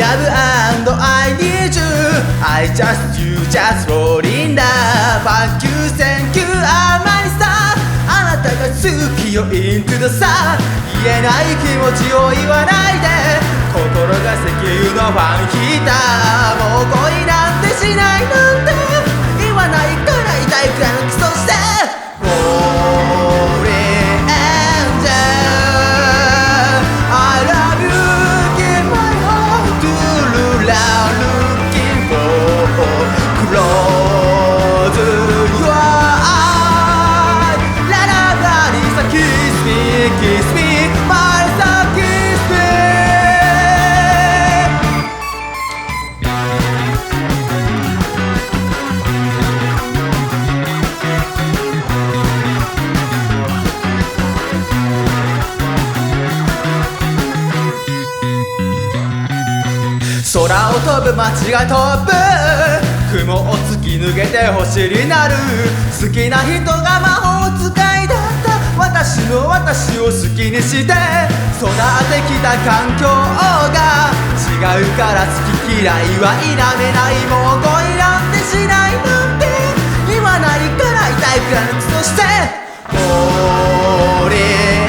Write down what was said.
love and I need you I just you just fall in love Thank you thank you 甘いさあなたが好きよ into the sun 言えない気持ちを言わないで心が石油のファンヒーターもう恋なんてしないなんて言わないから痛いくらいのキスをしてKiss me, my son, kiss me 空を飛ぶ街が飛ぶ雲を突き抜けて星になる好きな人が魔法使いだった私の私を好きにして育ってきた環境が違うから好き嫌いは否めないもう恋なんてしないなんて言わないから痛いくらいのキスをして